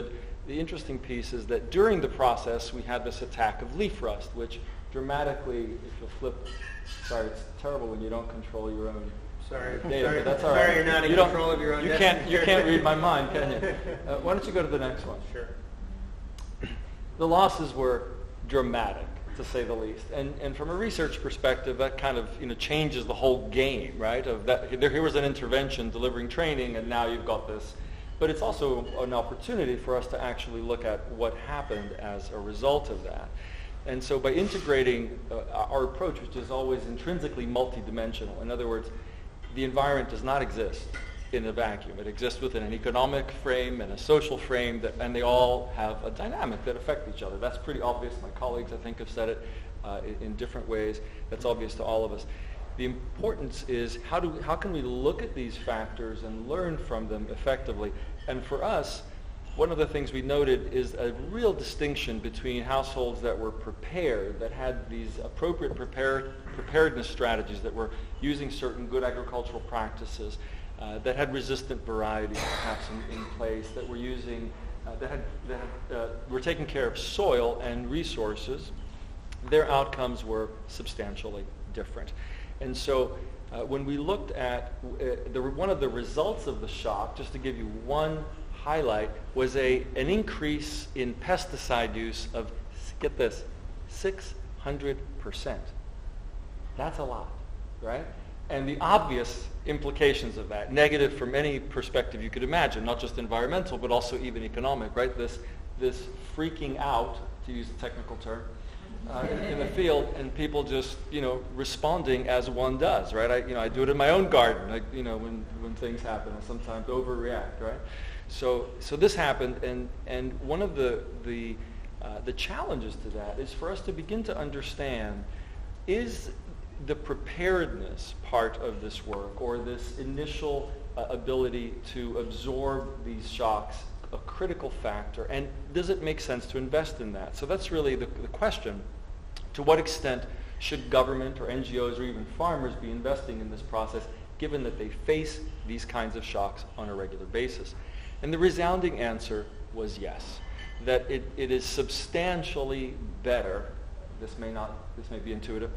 the interesting piece is that during the process, we had this attack of leaf rust, which dramatically, if you flip, sorry, it's terrible when you don't control your own Sorry, data, sorry, but that's all sorry right. you're not in You don't- control of your own You destiny. can't, you can't read my mind, can you? Uh, why don't you go to the next one? Sure. The losses were dramatic, to say the least. And, and from a research perspective, that kind of you know changes the whole game, right? Of that, there, here was an intervention delivering training, and now you've got this. But it's also an opportunity for us to actually look at what happened as a result of that. And so by integrating uh, our approach, which is always intrinsically multidimensional, in other words, the environment does not exist in a vacuum. It exists within an economic frame and a social frame, that, and they all have a dynamic that affect each other. That's pretty obvious. My colleagues, I think, have said it uh, in, in different ways. That's obvious to all of us. The importance is how do how can we look at these factors and learn from them effectively? And for us, one of the things we noted is a real distinction between households that were prepared, that had these appropriate prepare, preparedness strategies, that were using certain good agricultural practices, uh, that had resistant varieties perhaps in, in place, that were using, uh, that had, that had, uh, were taking care of soil and resources. Their outcomes were substantially different. And so uh, when we looked at uh, the, one of the results of the shock, just to give you one highlight, was a an increase in pesticide use of, get this, six hundred percent. That's a lot, right? And the obvious implications of that, negative from any perspective you could imagine, not just environmental, but also even economic, right? This, this freaking out, to use a technical term, Uh, in, in the field, and people just, you know, responding as one does, right? I, you know, I do it in my own garden. I, you know, when, when things happen, I sometimes overreact, right? So, so this happened, and and one of the the uh, the challenges to that is for us to begin to understand: is the preparedness part of this work, or this initial uh, ability to absorb these shocks, a critical factor, and does it make sense to invest in that? So that's really the, the question. To what extent should government or N G Os or even farmers be investing in this process, given that they face these kinds of shocks on a regular basis? And the resounding answer was yes, that it, it is substantially better, this may not, this may be intuitive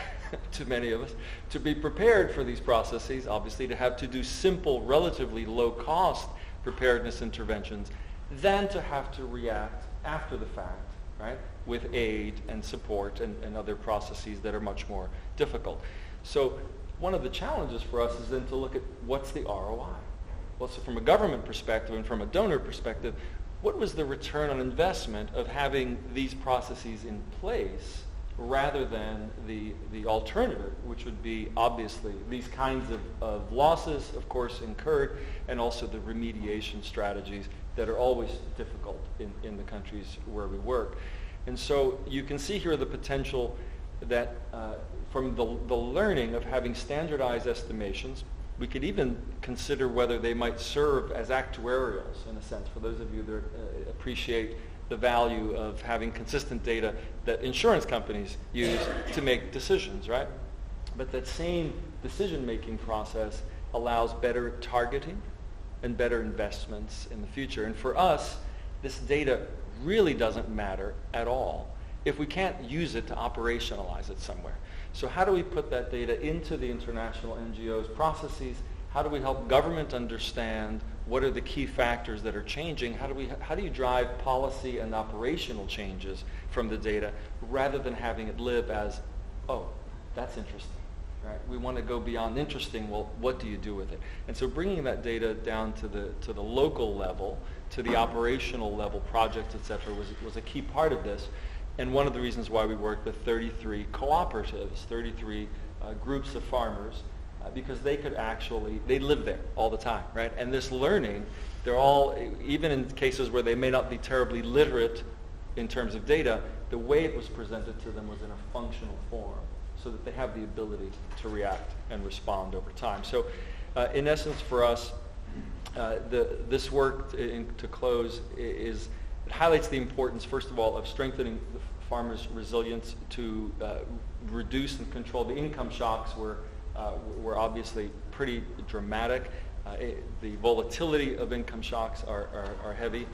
to many of us, to be prepared for these processes, obviously to have to do simple, relatively low-cost preparedness interventions, than to have to react after the fact, right, with aid and support and, and other processes that are much more difficult. So one of the challenges for us is then to look at what's the R O I. Well, so from a government perspective and from a donor perspective, what was the return on investment of having these processes in place rather than the, the alternative, which would be obviously these kinds of, of losses, of course, incurred, and also the remediation strategies that are always difficult in, in the countries where we work. And so you can see here the potential that uh, from the, the learning of having standardized estimations, we could even consider whether they might serve as actuarials, in a sense, for those of you that uh, appreciate the value of having consistent data that insurance companies use to make decisions, right? But that same decision-making process allows better targeting and better investments in the future. And for us, this data really doesn't matter at all if we can't use it to operationalize it somewhere. So how do we put that data into the international N G Os' processes? How do we help government understand what are the key factors that are changing? How do we, how do you drive policy and operational changes from the data rather than having it live as, oh, that's interesting, right? We want to go beyond interesting. Well, what do you do with it? And so bringing that data down to the to the local level, to the operational level, projects, et cetera, was was a key part of this. And one of the reasons why we worked with thirty-three cooperatives, thirty-three uh, groups of farmers, uh, because they could actually, they live there all the time, right? And this learning, they're all, even in cases where they may not be terribly literate in terms of data, the way it was presented to them was in a functional form, so that they have the ability to react and respond over time. So uh, in essence for us, uh, the, this work, in, to close, is, it highlights the importance, first of all, of strengthening the farmers' resilience to uh, reduce and control the income shocks were, uh, were obviously pretty dramatic. Uh, it, the volatility of income shocks are, are, are heavy.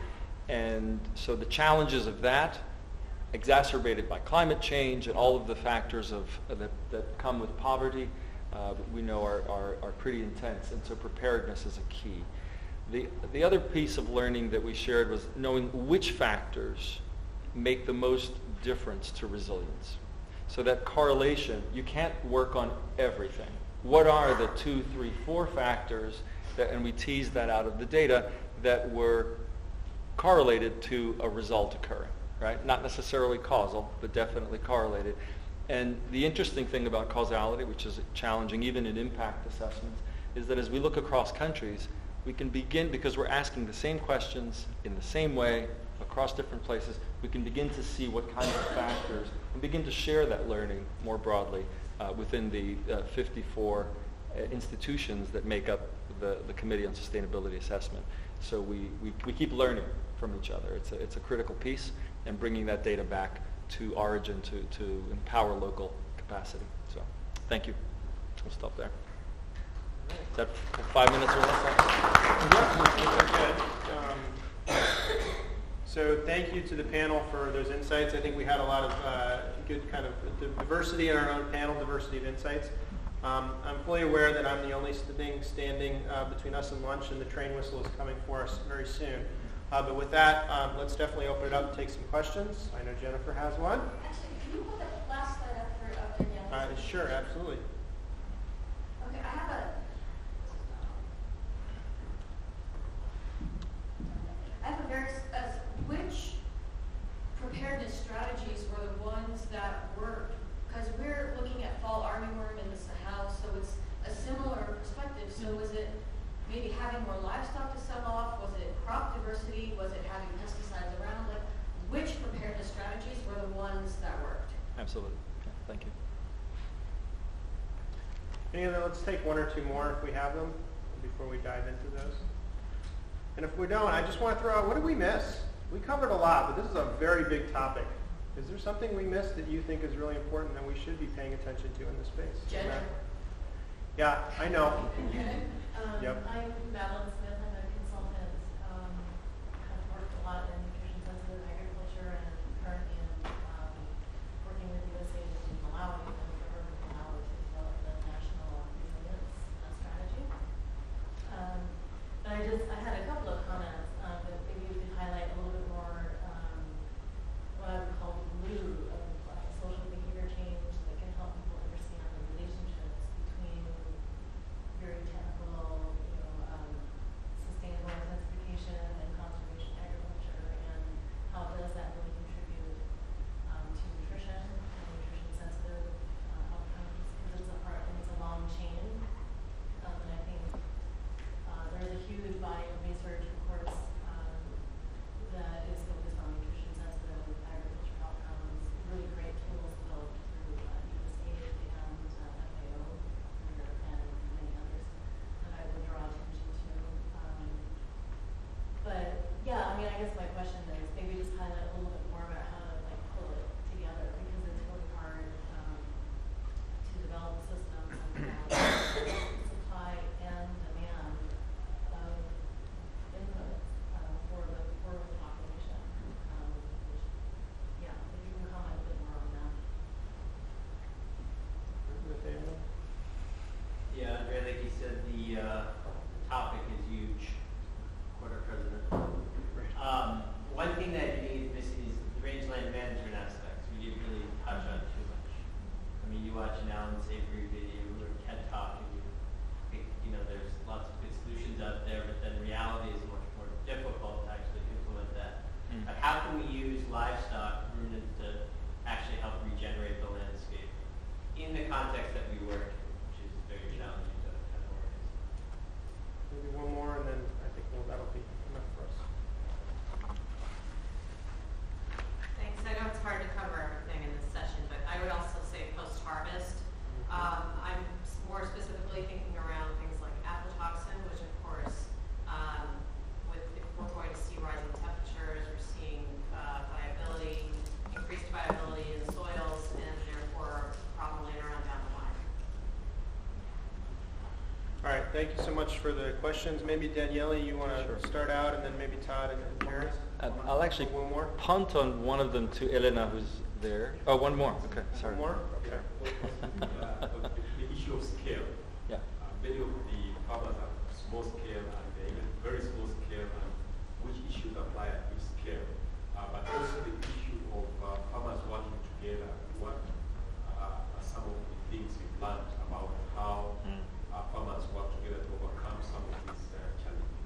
And so the challenges of that, exacerbated by climate change and all of the factors of, uh, that, that come with poverty, uh, we know are, are, are pretty intense. And so preparedness is a key. The, the other piece of learning that we shared was knowing which factors make the most difference to resilience. So that correlation, you can't work on everything. What are the two, three, four factors, that, and we teased that out of the data, that were correlated to a result occurring, right? Not necessarily causal, but definitely correlated. And the interesting thing about causality, which is challenging even in impact assessments, is that as we look across countries, we can begin, because we're asking the same questions in the same way across different places, we can begin to see what kinds of factors and begin to share that learning more broadly uh, within the uh, fifty-four uh, institutions that make up the, the Committee on Sustainability Assessment. So we, we, we keep learning from each other. It's a, it's a critical piece, and bringing that data back to origin to, to empower local capacity. So thank you. We'll stop there. Is that five minutes or less? Um, so thank you to the panel for those insights. I think we had a lot of uh, good kind of diversity in our own panel, diversity of insights. Um, I'm fully aware that I'm the only thing standing uh, between us and lunch, and the train whistle is coming for us very soon. Uh, but with that, um, let's definitely open it up and take some questions. I know Jennifer has one. Actually, can you pull that last slide up for up Danielle? Uh, sure, absolutely. Okay, I have a. I have a very. Uh, which preparedness strategies were the ones that worked? Because we're looking at fall armyworm in the Sahel, so it's a similar perspective. So was it maybe having more livestock to sell off? Was it crop diversity? Was it having pesticides around? Like, which preparedness strategies were the ones that worked? Absolutely. Okay, thank you. And then let's take one or two more if we have them before we dive into those. And if we don't, I just want to throw out, what did we miss? We covered a lot, but this is a very big topic. Is there something we missed that you think is really important that we should be paying attention to in this space? Gender. Yeah, I know. Um, Yep. I'm Madeline Smith. I'm a consultant. Um, have worked a lot in nutrition sensitive agriculture, and currently am um, working with U S A I D in Malawi and the government of Malawi to develop the national resilience uh, strategy. Um, but I just I had a couple of comments, uh, but maybe you could highlight a little bit more um, what I would call the glue of uh, social behavior change that can help people understand the relationships between very technical, you know, um, sustainable intensification and conservation agriculture, and how does that really contribute um, to nutrition and nutrition sensitive uh, outcomes? Because it's a part, and it's a long chain, um, and I think uh, there's a huge body of research, of course, um, that is focused on nutrition sensitive agriculture outcomes. Really great tools built through uh, U S A I D and uh, F A O and many others that I would draw attention to. Um, but yeah, I mean, I guess my question is maybe just highlight a little bit more about how to like pull it together, because it's really hard um, to develop systems and balance supply and demand of inputs uh, for the for the population. Um, which, yeah, if you can comment a bit more on that. Nathaniel? Yeah, Andre, like you said, the uh, topic is huge. Quarter president. Um, one thing that you think is missing is the rangeland management aspects. We didn't really touch on too much. I mean, you watch an Alan Savory video or TED Talk, and you think, you know, there's lots of good solutions out there, but then reality is much more difficult to actually implement that. Mm. But how can we use livestock ruminants to actually help regenerate the landscape in the context that we work in, which is very challenging to kind of work in? Maybe one more, and then I think well, that'll be enough for us. Thanks. I know it's hard to cover everything in this session, but I would also say post-harvest. Um, I'm s- more specifically thinking around things like aflatoxin, which of course, um, with if we're going to see rising temperatures, we're seeing uh, viability, increased viability in soils, and therefore a problem later on down the line. All right, thank you so much for the questions. Maybe Daniele, you want to Sure. start out, and then maybe Todd and then Jared? Uh, I'll actually One more? punt on one of them to Elena, who's there. Oh, one more. Okay, sorry. One more? Okay. uh, the issue of scale. Yeah. Uh, many of the farmers are small scale and they're even very small scale, and which issues apply at which scale. Uh, but also the issue of uh, farmers working together. What uh, are some of the things you've learned about how Mm. uh, farmers work together to overcome some of these uh, challenges?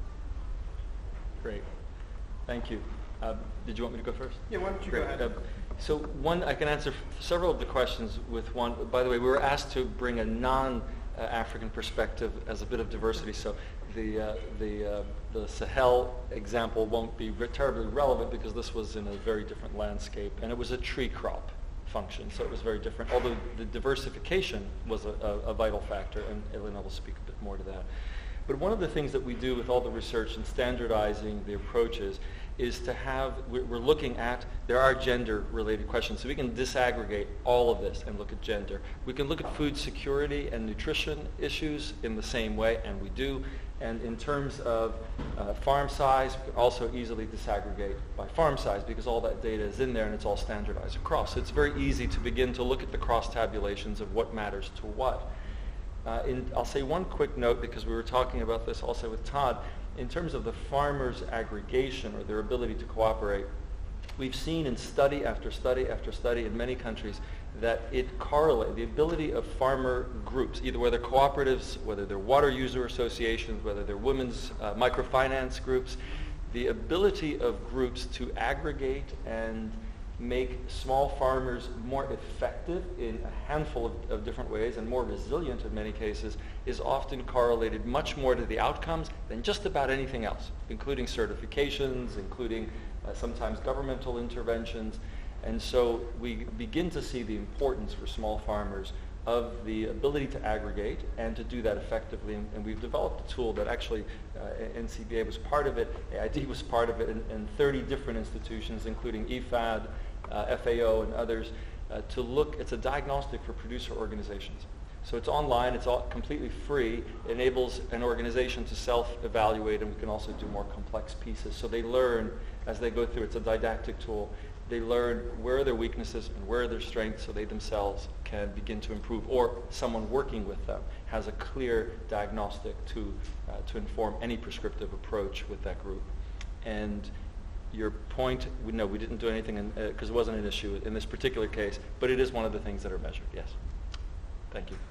Great. Thank you. Uh, did you want me to go first? Yeah, why don't you Great. go ahead? Uh, so one, I can answer f- several of the questions with one. By the way, we were asked to bring a non-African perspective as a bit of diversity. So the uh, the uh, the Sahel example won't be re- terribly relevant because this was in a very different landscape, and it was a tree crop function, so it was very different. Although the diversification was a, a, a vital factor, and Elena will speak a bit more to that. But one of the things that we do with all the research and standardizing the approaches is to have, we're we're looking at, there are gender-related questions, so we can disaggregate all of this and look at gender. We can look at food security and nutrition issues in the same way, and we do. And in terms of uh, farm size, we can also easily disaggregate by farm size because all that data is in there and it's all standardized across. So it's very easy to begin to look at the cross-tabulations of what matters to what. Uh, in, I'll say one quick note because we were talking about this also with Todd. In terms of the farmers' aggregation or their ability to cooperate, we've seen in study after study after study in many countries that it correlates, the ability of farmer groups, either whether cooperatives, whether they're water user associations, whether they're women's uh, microfinance groups, the ability of groups to aggregate and make small farmers more effective in a handful of, of different ways and more resilient in many cases is often correlated much more to the outcomes than just about anything else, including certifications, including uh, sometimes governmental interventions. And so we begin to see the importance for small farmers of the ability to aggregate and to do that effectively. And, and we've developed a tool that actually uh, N C B A was part of it, A I D was part of it, and, and thirty different institutions, including E F A D, uh, F A O, and others, uh, to look, it's a diagnostic for producer organizations. So it's online, it's all completely free. It enables an organization to self-evaluate, and we can also do more complex pieces. So they learn as they go through, it's a didactic tool. They learn where are their weaknesses and where are their strengths so they themselves can begin to improve, or someone working with them has a clear diagnostic to, uh, to inform any prescriptive approach with that group. And your point, we, no, we didn't do anything because uh, it wasn't an issue in this particular case, but it is one of the things that are measured, yes. Thank you.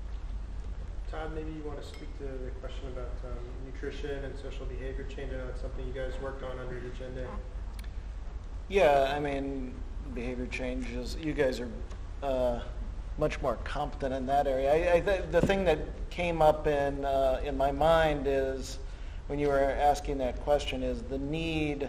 Todd, maybe you want to speak to the question about um, nutrition and social behavior change. I know it's something you guys worked on under the agenda. Yeah, I mean, behavior changes, you guys are uh, much more competent in that area. I, I th- the thing that came up in uh, in my mind is, when you were asking that question, is the need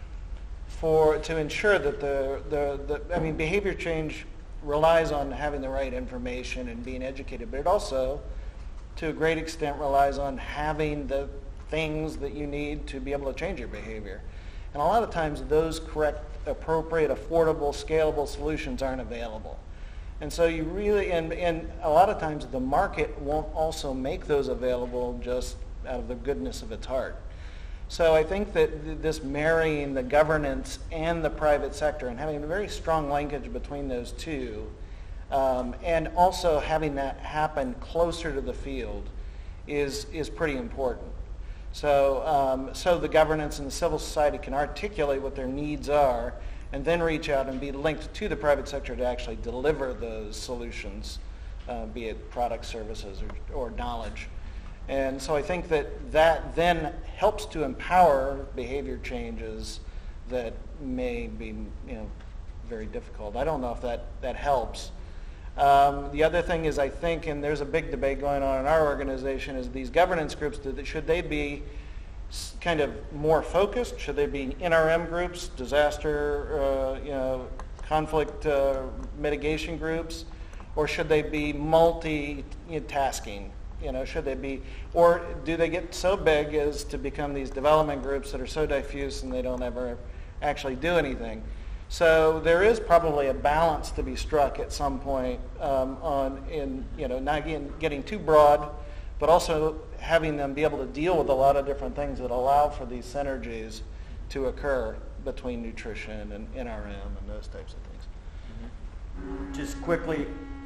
for, to ensure that the, the, the, I mean, behavior change relies on having the right information and being educated, but it also, to a great extent, relies on having the things that you need to be able to change your behavior. And a lot of times those correct, appropriate, affordable, scalable solutions aren't available. And so you really, and, and a lot of times the market won't also make those available just out of the goodness of its heart. So I think that th- this marrying the governance and the private sector and having a very strong linkage between those two, um, and also having that happen closer to the field is, is pretty important. So, um, so the governance and the civil society can articulate what their needs are and then reach out and be linked to the private sector to actually deliver those solutions, uh, be it products, services, or, or knowledge. And so I think that that then helps to empower behavior changes that may be, you know, very difficult. I don't know if that, that helps. Um, the other thing is, I think, and there's a big debate going on in our organization, is these governance groups, should they be kind of more focused? Should they be N R M groups, disaster, uh, you know, conflict uh, mitigation groups, or should they be multi-tasking? You know, should they be, or do they get so big as to become these development groups that are so diffuse and they don't ever actually do anything? So there is probably a balance to be struck at some point um, on, in, you know, not getting, getting too broad, but also having them be able to deal with a lot of different things that allow for these synergies to occur between nutrition and N R M and those types of things. Just quickly,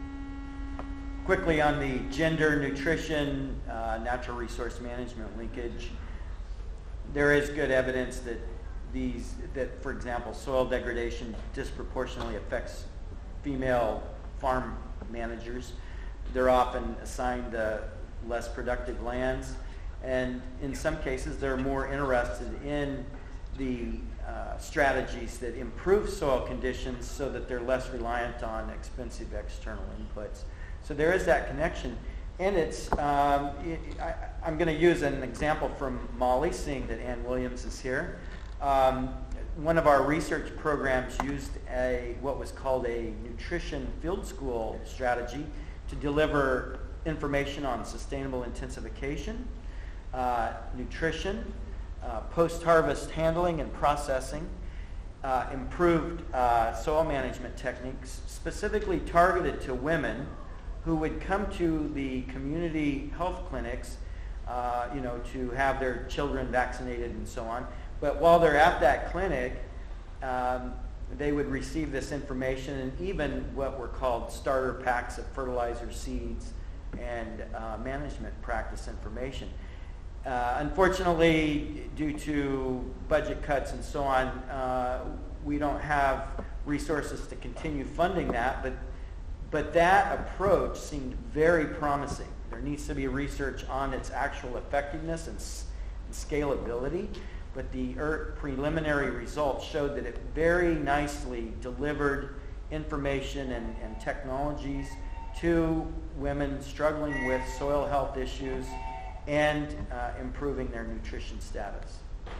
quickly on the gender, nutrition, uh, natural resource management linkage, there is good evidence that these, that for example, soil degradation disproportionately affects female farm managers. They're often assigned uh, less productive lands, and in some cases they're more interested in the uh, strategies that improve soil conditions so that they're less reliant on expensive external inputs. So there is that connection. And it's, um, it, I, I'm going to use an example from Molly, seeing that Ann Williams is here. Um, one of our research programs used a what was called a nutrition field school strategy to deliver information on sustainable intensification, uh, nutrition, uh, post-harvest handling and processing, uh, improved uh, soil management techniques specifically targeted to women who would come to the community health clinics, uh, you know, to have their children vaccinated and so on. But while they're at that clinic, um, they would receive this information and even what were called starter packs of fertilizer, seeds, and uh, management practice information. Uh, unfortunately, due to budget cuts and so on, uh, we don't have resources to continue funding that, but But that approach seemed very promising. There needs to be research on its actual effectiveness and, s- and scalability, but the er- preliminary results showed that it very nicely delivered information and, and technologies to women struggling with soil health issues and uh, improving their nutrition status.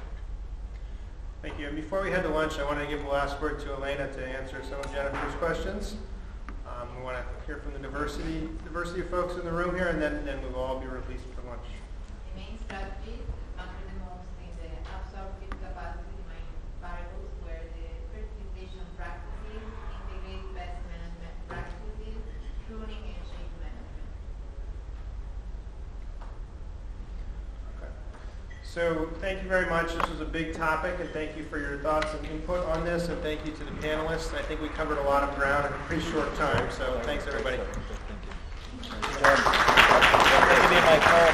Thank you. And before we head to lunch, I want to give the last word to Elena to answer some of Jennifer's questions. Um, we want to hear from the diversity diversity of folks in the room here, and then, then we will all be released for lunch. The main strategies matter the most in the absorptive capacity variables, where the fertilization practices integrate pest management practices, pruning, and shade management. Okay. So thank you very much. This was a big topic, and thank you for your thoughts and input on this, and thank you to the panelists. I think we covered a lot of ground in a pretty short time, so thanks everybody. Thank you. Good job. That may be my call.